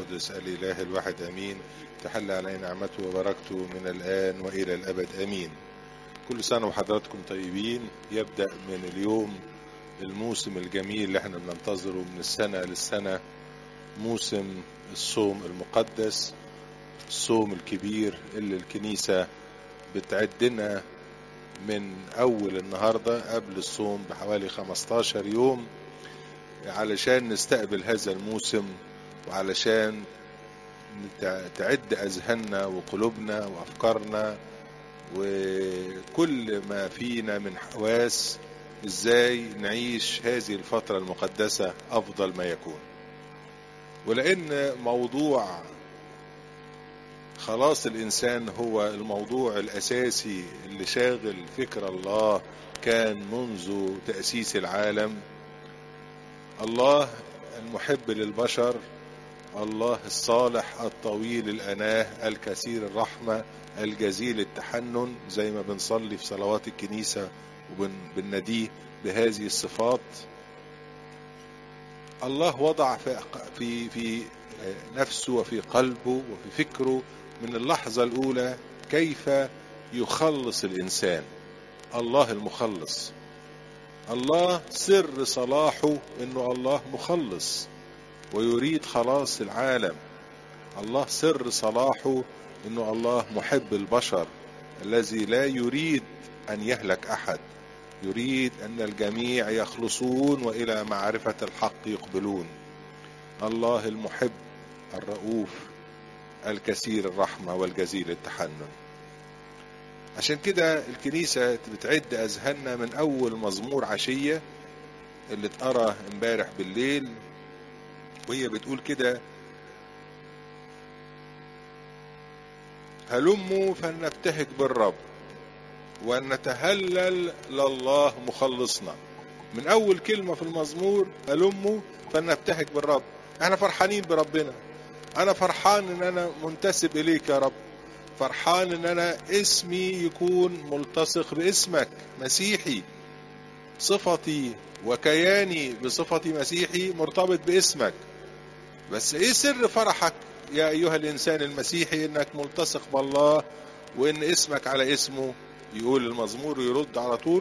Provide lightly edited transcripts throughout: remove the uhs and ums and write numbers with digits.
القدس الإله الواحد أمين. تحل علينا نعمته وبركته من الآن وإلى الأبد أمين. كل سنة وحضراتكم طيبين. يبدأ من اليوم الموسم الجميل اللي احنا بننتظره من السنة للسنة، موسم الصوم المقدس، الصوم الكبير اللي الكنيسة بتعدنا من أول النهاردة قبل الصوم بحوالي 15 يوم علشان نستقبل هذا الموسم، وعلشان تعد أذهاننا وقلوبنا وأفكارنا وكل ما فينا من حواس إزاي نعيش هذه الفترة المقدسة أفضل ما يكون. ولأن موضوع خلاص الإنسان هو الموضوع الأساسي اللي شاغل فكر الله كان منذ تأسيس العالم، الله المحب للبشر، الله الصالح الطويل الأناه الكثير الرحمة الجزيل التحنن، زي ما بنصلي في صلوات الكنيسة وبنناديه بهذه الصفات. الله وضع في نفسه وفي قلبه وفي فكره من اللحظة الأولى كيف يخلص الإنسان. الله المخلص، الله سر صلاحه إنه الله مخلص ويريد خلاص العالم. الله سر صلاحه إنه الله محب البشر الذي لا يريد أن يهلك أحد، يريد أن الجميع يخلصون وإلى معرفة الحق يقبلون. الله المحب الرؤوف الكثير الرحمة والجزيل التحنن. عشان كده الكنيسة بتعد أذهاننا من أول مزمور عشية اللي اتقرأ امبارح بالليل، وهي بتقول كده: هلموا فلنبتهج بالرب ونتهلل لله مخلصنا. من أول كلمة في المزمور هلموا فلنبتهج بالرب. احنا فرحانين بربنا، أنا فرحان إن أنا منتسب إليك يا رب، فرحان إن أنا اسمي يكون ملتصق باسمك مسيحي، صفتي وكياني بصفتي مسيحي مرتبط باسمك. بس إيه سر فرحك يا أيها الإنسان المسيحي؟ إنك ملتصق بالله وإن اسمك على اسمه. يقول المزمور يرد على طول: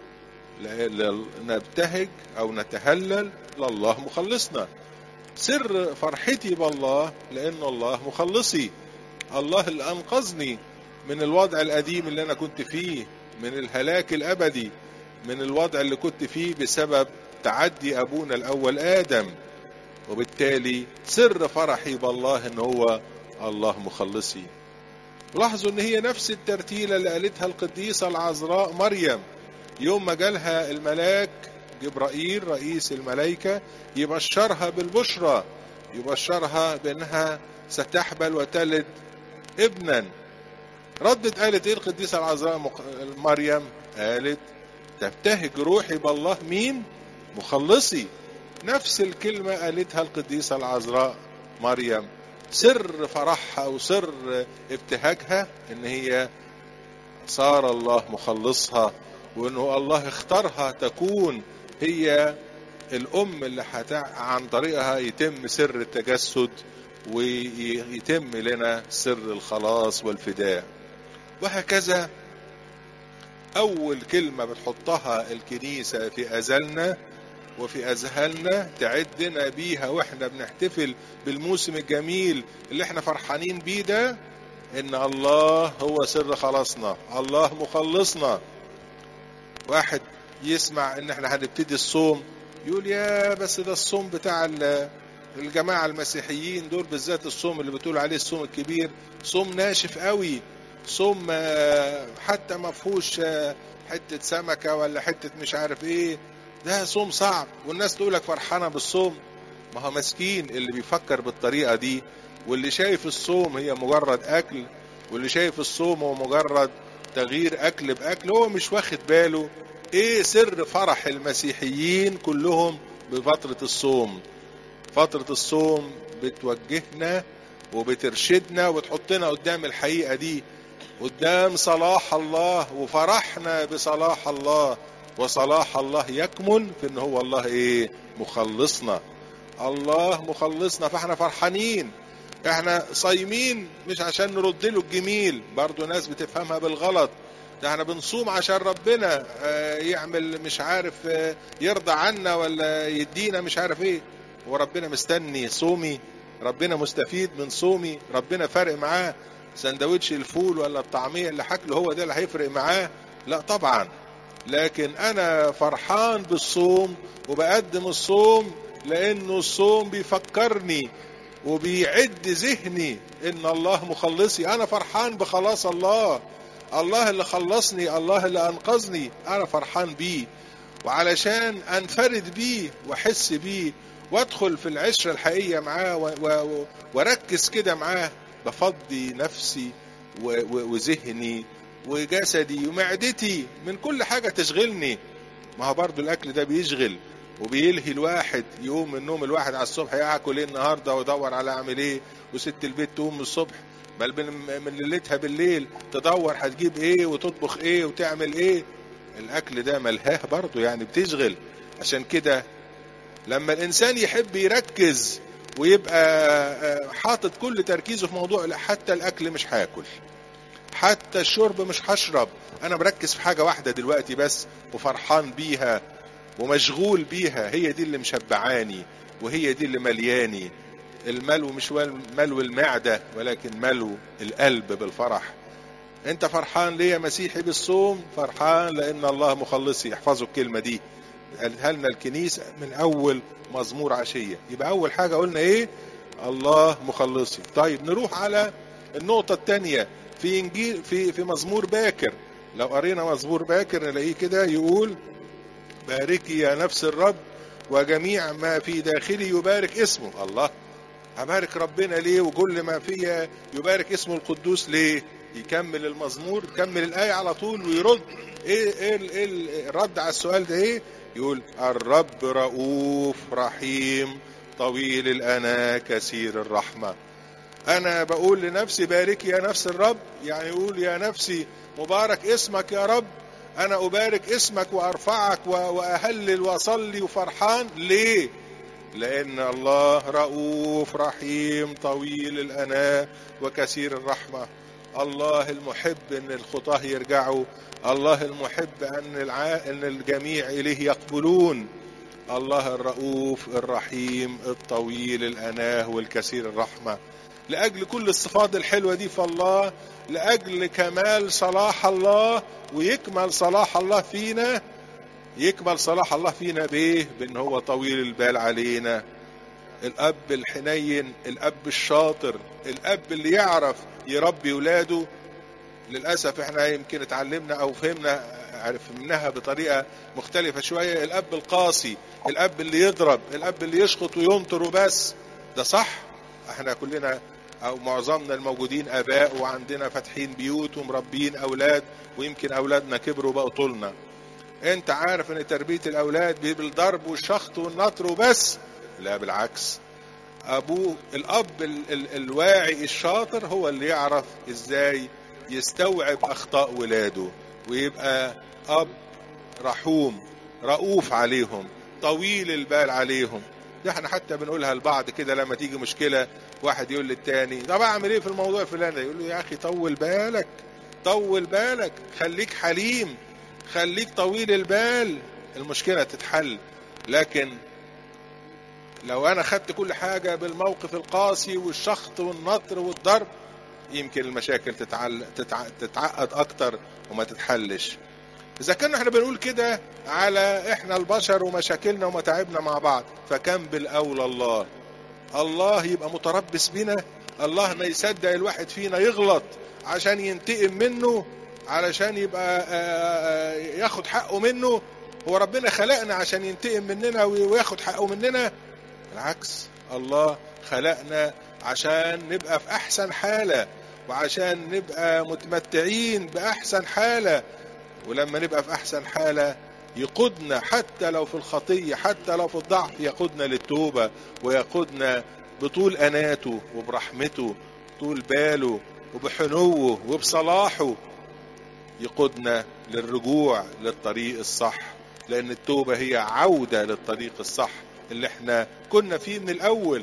نبتهج أو نتهلل لله مخلصنا. سر فرحتي بالله لأن الله مخلصي، الله اللي أنقذني من الوضع القديم اللي أنا كنت فيه، من الهلاك الأبدي، من الوضع اللي كنت فيه بسبب تعدي أبونا الأول آدم. وبالتالي سر فرحي بالله إن هو الله مخلصي. لاحظوا إن هي نفس الترتيلة اللي قالتها القديسة العذراء مريم يوم ما جالها الملاك جبرائيل رئيس الملائكة يبشرها بالبشرى، يبشرها بأنها ستحبل وتلد ابنا. ردت قالت ايه القديسة العذراء مريم؟ قالت: تبتهج روحي بالله مين؟ مخلصي. نفس الكلمة قالتها القديسة العذراء مريم. سر فرحها وسر ابتهاجها ان هي صار الله مخلصها، وانه الله اختارها تكون هي الام اللي عن طريقها يتم سر التجسد ويتم لنا سر الخلاص والفداء. وهكذا أول كلمة بتحطها الكنيسة في أذاننا وفي أذهاننا تعدنا بيها وإحنا بنحتفل بالموسم الجميل اللي إحنا فرحانين بيه ده، إن الله هو سر خلاصنا، الله مخلصنا. واحد يسمع إن إحنا هنبتدي الصوم يقول: يا بس ده الصوم بتاع الجماعة المسيحيين دول، بالذات الصوم اللي بتقول عليه الصوم الكبير، صوم ناشف قوي، صوم حتى ما فيهوش حتة سمكة ولا حتة مش عارف ايه، ده صوم صعب. والناس تقولك فرحانة بالصوم. ما هو مسكين اللي بيفكر بالطريقة دي، واللي شايف الصوم هي مجرد أكل، واللي شايف الصوم هو مجرد تغيير أكل بأكل، هو مش واخد باله ايه سر فرح المسيحيين كلهم بفترة الصوم. فترة الصوم بتوجهنا وبترشدنا وتحطنا قدام الحقيقة دي، قدام صلاح الله، وفرحنا بصلاح الله. وصلاح الله يكمن في ان هو الله ايه؟ مخلصنا. الله مخلصنا، فاحنا فرحانين احنا صايمين مش عشان نرد له الجميل، برضو ناس بتفهمها بالغلط. ده احنا بنصوم عشان ربنا يعمل مش عارف يرضى عنا ولا يدينا مش عارف ايه. وربنا مستني صومي؟ ربنا مستفيد من صومي؟ ربنا فارق معاه سندوتش الفول ولا الطعمية اللي حكله هو ده اللي هيفرق معاه؟ لا طبعا. لكن انا فرحان بالصوم وبقدم الصوم لانه الصوم بيفكرني وبيعد ذهني ان الله مخلصي. انا فرحان بخلاص الله، الله اللي خلصني، الله اللي انقذني، انا فرحان بيه. وعلشان انفرد بيه واحس بيه وادخل في العشرة الحقيقية معاه واركز كده معاه، بفضي نفسي وذهني وجسدي ومعدتي من كل حاجة تشغلني. ما هو برضو الاكل ده بيشغل وبيلهي الواحد. يقوم من النوم الواحد على الصبح ياكل ايه النهارده ويدور على اعمل ايه، وست البيت تقوم من الصبح بل من ليلتها بالليل تدور هتجيب ايه وتطبخ ايه وتعمل ايه. الاكل ده ملهاه برضو يعني بتشغل. عشان كده لما الانسان يحب يركز ويبقى حاطط كل تركيزه في موضوع، لا حتى الاكل مش هاكل، حتى الشرب مش هشرب، انا مركز في حاجة واحدة دلوقتي بس وفرحان بيها ومشغول بيها، هي دي اللي مشبعاني وهي دي اللي ملياني. الملو مش ملو المعدة ولكن ملو القلب بالفرح. انت فرحان ليه يا مسيحي بالصوم؟ فرحان لان الله مخلصي. احفظوا الكلمة دي، قالها لنا الكنيسة من اول مزمور عشية. يبقى اول حاجة قلنا ايه؟ الله مخلصي. طيب نروح على النقطة التانية في انجيل في مزمور باكر. لو قرينا مزمور باكر نلاقيه كده يقول: باركي يا نفس الرب وجميع ما في داخلي يبارك اسمه. الله، هبارك ربنا ليه وكل ما فيا يبارك اسمه القدوس ليه؟ يكمل المزمور، يكمل الآية على طول ويرد. ايه الرد على السؤال ده ايه؟ يقول: الرب رؤوف رحيم طويل الأناة كثير الرحمة. انا بقول لنفسي باركي يا نفس الرب، يعني يقول يا نفسي مبارك اسمك يا رب. انا ابارك اسمك وارفعك واهلل واصلي وفرحان ليه؟ لان الله رؤوف رحيم طويل الاناه وكثير الرحمه. الله المحب ان الخطاه يرجعوا، الله المحب ان الجميع اليه يقبلون. الله الرؤوف الرحيم الطويل الاناه والكثير الرحمه. لأجل كل الصفات الحلوة دي في الله، لأجل كمال صلاح الله ويكمل صلاح الله فينا. يكمل صلاح الله فينا بإيه؟ بأن هو طويل البال علينا. الأب الحنين، الأب الشاطر، الأب اللي يعرف يربي ولاده. للأسف احنا يمكن اتعلمنا أو فهمناها بطريقة مختلفة شوية. الأب القاسي، الأب اللي يضرب، الأب اللي يشخط وينطر وبس. ده صح؟ احنا كلنا او معظمنا الموجودين اباء وعندنا فاتحين بيوت ومربين اولاد، ويمكن اولادنا كبروا بقوا طولنا. انت عارف ان تربية الاولاد بالضرب والشخط والنطر وبس؟ لا بالعكس. الاب الواعي الشاطر هو اللي يعرف ازاي يستوعب اخطاء ولاده ويبقى اب رحوم رؤوف عليهم طويل البال عليهم. ده احنا حتى بنقولها لبعض كده لما تيجي مشكلة، واحد يقول للتاني: طب اعمل ايه في الموضوع الفلاني؟ يقول له: يا اخي طول بالك، طول بالك، خليك حليم، خليك طويل البال، المشكلة تتحل. لكن لو انا خدت كل حاجة بالموقف القاسي والشخط والنطر والضرب، يمكن المشاكل تتعقد اكتر وما تتحلش. إذا كنا احنا بنقول كده على احنا البشر ومشاكلنا ومتاعبنا مع بعض، فكم بالأولى الله. الله يبقى متربص بنا؟ الله ما يصدق الواحد فينا يغلط عشان ينتقم منه، علشان يبقى ياخد حقه منه؟ هو ربنا خلقنا عشان ينتقم مننا وياخد حقه مننا؟ بالعكس، الله خلقنا عشان نبقى في أحسن حالة وعشان نبقى متمتعين بأحسن حالة. ولما نبقى في أحسن حالة يقودنا حتى لو في الخطية، حتى لو في الضعف، يقودنا للتوبة ويقودنا بطول أناته وبرحمته، طول باله وبحنوه وبصلاحه، يقودنا للرجوع للطريق الصح. لأن التوبة هي عودة للطريق الصح اللي احنا كنا فيه من الأول.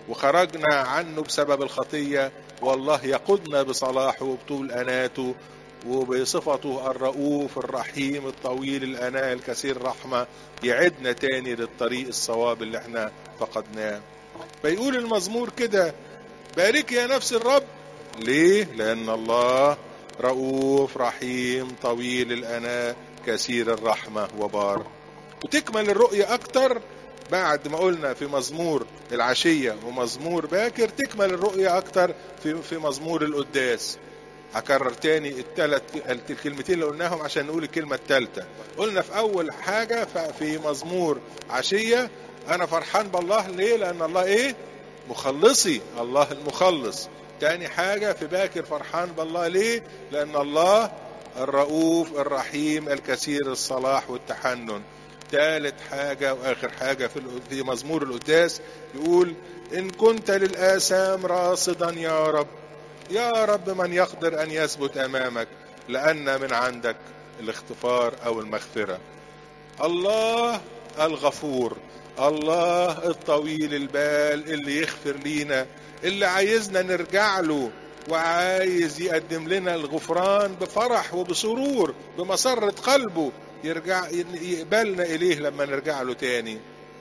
وخرجنا عنه بسبب الخطية، والله يقودنا بصلاحه وبطول أناته وبصفته الرؤوف الرحيم الطويل الأناة الكثير الرحمة، يعدنا تاني للطريق الصواب اللي احنا فقدناه. فيقول المزمور كده: بارك يا نفس الرب. ليه؟ لأن الله رؤوف رحيم طويل الأناة كثير الرحمة وبار. وتكمل الرؤية أكتر بعد ما قلنا في مزمور العشية ومزمور باكر، تكمل الرؤية أكتر في مزمور القداس. هكرر تاني الكلمتين اللي قلناهم عشان نقول الكلمة الثالثة. قلنا في أول حاجة في مزمور عشية أنا فرحان بالله. ليه؟ لأن الله إيه؟ مخلصي، الله المخلص. تاني حاجة في باكر فرحان بالله. ليه؟ لأن الله الرؤوف الرحيم الكثير الصلاح والتحنن. ثالث حاجة وآخر حاجة في مزمور القداس يقول: إن كنت للآثام راصدا يا رب، يا رب من يقدر أن يثبت أمامك، لأن من عندك الاغتفار أو المغفرة. الله الغفور، الله الطويل البال اللي يغفر لينا، اللي عايزنا نرجع له وعايز يقدم لنا الغفران بفرح وبسرور بمسرة قلبه، يقبلنا إليه لما نرجع له تاني.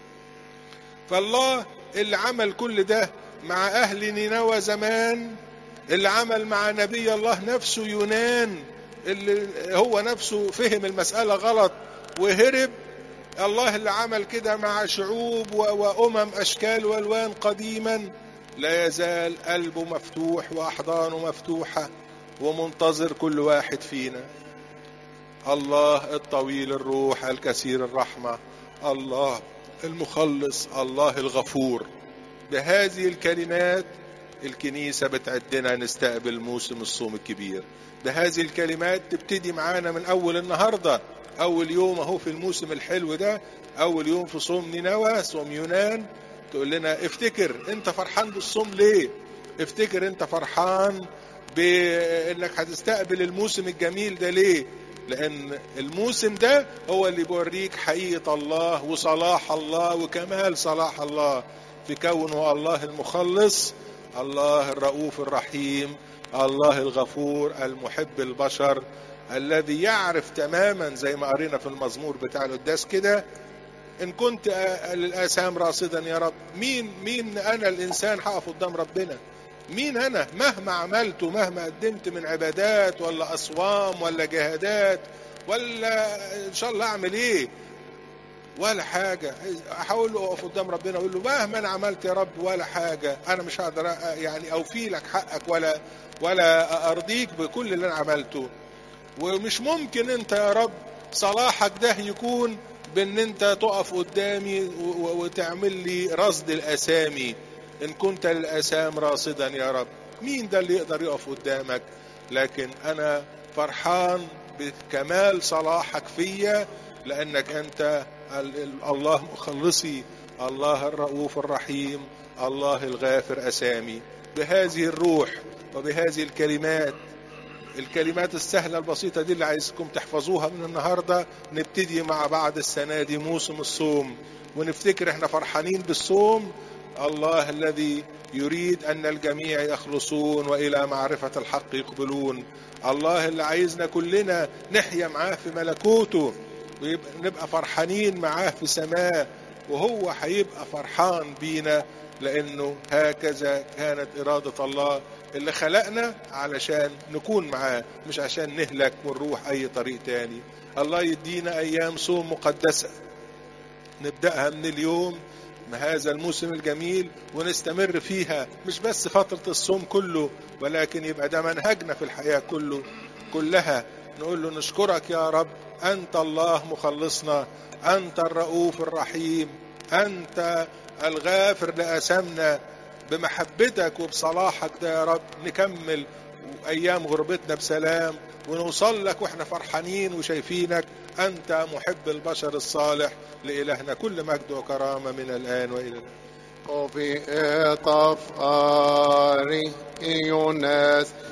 فالله اللي عمل كل ده مع أهل نينوى زمان، اللي عمل مع نبي الله نفسه يونان اللي هو نفسه فهم المسألة غلط وهرب، الله اللي عمل كده مع شعوب وأمم أشكال والوان قديما، لا يزال قلبه مفتوح وأحضانه مفتوحة ومنتظر كل واحد فينا. الله الطويل الروح الكثير الرحمة، الله المخلص، الله الغفور. بهذه الكلمات الكنيسة بتعدنا نستقبل موسم الصوم الكبير. بهذه الكلمات تبتدي معانا من أول النهاردة، أول يوم أهو في الموسم الحلو ده، أول يوم في صوم نينوى صوم يونان. تقول لنا افتكر أنت فرحان بالصوم ليه؟ افتكر أنت فرحان بأنك هتستقبل الموسم الجميل ده ليه؟ لأن الموسم ده هو اللي بيوريك حقيقة الله وصلاح الله وكمال صلاح الله في كونه الله المخلص، الله الرؤوف الرحيم، الله الغفور المحب البشر، الذي يعرف تماما زي ما قرينا في المزمور بتاع القداس كده: إن كنت للآثام راصدا يا رب. مين أنا الإنسان هقف قدام ربنا؟ مين أنا مهما عملت ومهما قدمت من عبادات ولا أصوام ولا جهادات ولا إن شاء الله أعمل إيه؟ ولا حاجة. أحاول أقف قدام ربنا أقول له مهما أنا عملت يا رب ولا حاجة، أنا مش هقدر يعني أوفي لك حقك ولا أرضيك بكل اللي أنا عملته. ومش ممكن أنت يا رب صلاحك ده يكون بأن أنت تقف قدامي وتعمل لي رصد الأسامي. إن كنت للآثام راصدا يا رب، مين ده اللي يقدر يقف قدامك؟ لكن أنا فرحان بكمال صلاحك فيا، لأنك أنت الله مخلصي، الله الرؤوف الرحيم، الله الغافر أسامي. بهذه الروح وبهذه الكلمات السهلة البسيطة دي اللي عايزكم تحفظوها من النهاردة، نبتدي مع بعض السنة دي موسم الصوم ونفتكر احنا فرحانين بالصوم. الله الذي يريد أن الجميع يخلصون وإلى معرفة الحق يقبلون. الله اللي عايزنا كلنا نحيا معاه في ملكوته ونبقى فرحانين معاه في سماه، وهو هيبقى فرحان بينا، لأنه هكذا كانت إرادة الله اللي خلقنا علشان نكون معاه، مش عشان نهلك ونروح أي طريق تاني. الله يدينا أيام صوم مقدسة نبدأها من اليوم هذا الموسم الجميل ونستمر فيها، مش بس فترة الصوم كله، ولكن يبقى ده منهجنا في الحياة كلها. نقول له نشكرك يا رب، أنت الله مخلصنا، أنت الرؤوف الرحيم، أنت الغافر لآثامنا. بمحبتك وبصلاحك ده يا رب نكمل أيام غربتنا بسلام ونوصل لك وإحنا فرحانين وشايفينك أنت محب البشر الصالح. لإلهنا كل مجد وكرامة من الآن وإلى الآن. وفي إطاف آري يونس